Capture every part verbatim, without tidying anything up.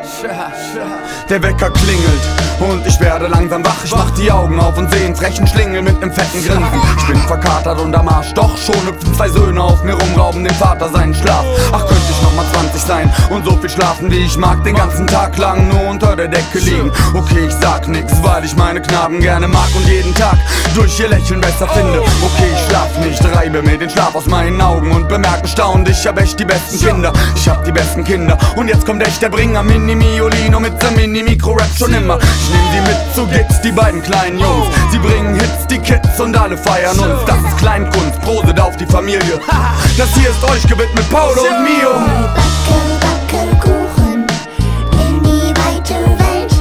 Der Wecker klingelt und ich werde langsam wach. Ich mach die Augen auf und seh einen frechen Schlingel mit nem fetten Grinsen. Ich bin verkatert und am Arsch, doch schon hüpfen zwei Söhne auf mir rum, rauben dem Vater seinen Schlaf. Ach, könnte ich noch mal zwanzig sein und so viel schlafen wie ich mag, den ganzen Tag lang nur unter der Decke liegen. Okay, ich sag nix, weil ich meine Knaben gerne mag und jeden Tag durch ihr Lächeln besser finde. Okay, ich schlaf nicht, reibe mir den Schlaf aus meinen Augen und bemerke staunend, ich hab echt die besten Kinder. Ich hab die besten Kinder und jetzt kommt echt der Bringer, Mini Miolino mit seinem Mini-Mikro-Rap schon immer. Ich nehm die mit zu Gigs, die beiden kleinen Jungs. Sie bringen Hits, die Kids und alle feiern uns. Das ist Kleinkunst, Prosit auf die Familie. Das hier ist euch gewidmet, Paulo und Mio. Backe, backe Kuchen in die weite Welt.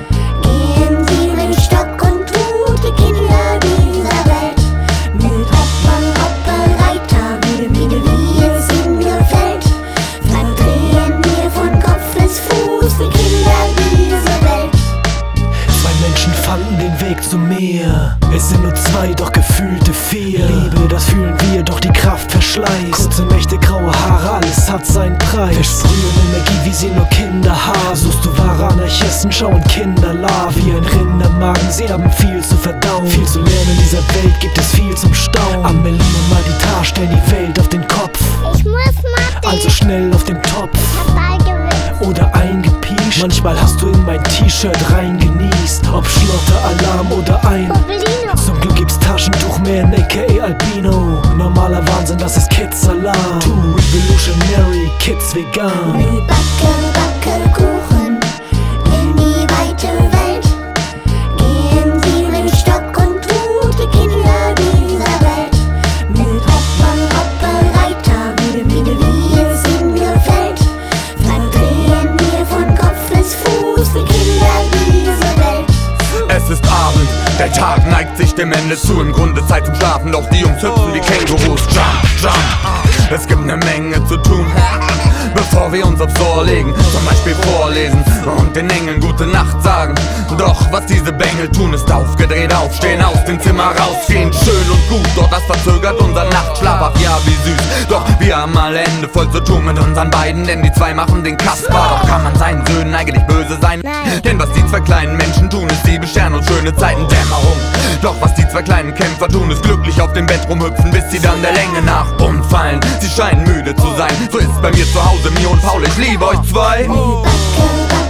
Gehen Sie mit Stock und Hut, die Kinder dieser Welt. Mit Hoppern, Hoppe, Reiter, Wiede, Wiede, wie es ihnen gefällt. Verdrehen wir von Kopf bis Fuß, die Kinder dieser Welt. Zwei Menschen fanden den Weg zu mir. Es sind nur zwei, doch gefühlte vier. Liebe, das fühlen wir, doch die Kraft verschleißt. Kurze Nächte, graue Haare, alles hat seinen Preis. Versprühen Energie, wie sie nur Kinder haben. Suchst du wahre Anarchisten, schauen Kinder lahm. Wie ein Rindermagen, sie haben viel zu verdauen. Viel zu lernen, in dieser Welt gibt es viel zum Staunen. Amelie und Maritar stellen die Welt auf den Kopf. Ich muss Mathe. Also schnell auf den Topf. Ballgewicht. Oder eingepiescht. Manchmal hast du in mein T-Shirt reingenießt. Ob Schlotter, Alarm oder ein Popolino. Zum Glück gibt's Taschentuchman, aka Albino. Normaler Wahnsinn, das ist Kids-Alarm. Too revolutionary, Kids vegan. Mit Backe, backe Kuchen in die weite Welt. Gehen Sie mit Stock und Hut, die Kinder dieser Welt. Mit Hoppern, Hoppe, Reiter, Wiede, Wiede, wie es ihnen gefällt. Verdrehen wir von Kopf bis Fuß, die Kinder dieser Welt. Es ist Abend, der Tag neigt sich dem Ende zu. Im Grunde Zeit zum Schlafen, doch die Jungs hüpfen wie Kängurus. Jump, jump, es gibt ne Menge zu tun, bevor wir uns aufs Ohr legen. Zum Beispiel vorlesen und den Engeln gute Nacht sagen. Doch was diese Bengel tun, ist aufgedreht aufstehen, aus dem Zimmer rausgehen. Schön und gut, doch das verzögert unseren Nachtschlaf. Ach ja, wie süß, doch wir haben alle Hände voll zu tun mit unseren beiden, denn die zwei machen den Kasper. Doch kann man seinen Söhnen eigentlich böse sein? Nein. Denn was die zwei kleinen Menschen tun, ist, sie bescheren uns schöne Zeiten, Dämmerung. Doch was die zwei kleinen Kämpfer tun, ist glücklich auf dem Bett rumhüpfen, bis sie dann der Länge nach umfallen. Sie scheinen müde zu sein, so ist es bei mir zu Hause, Mio und Paul, ich liebe euch zwei. Backe,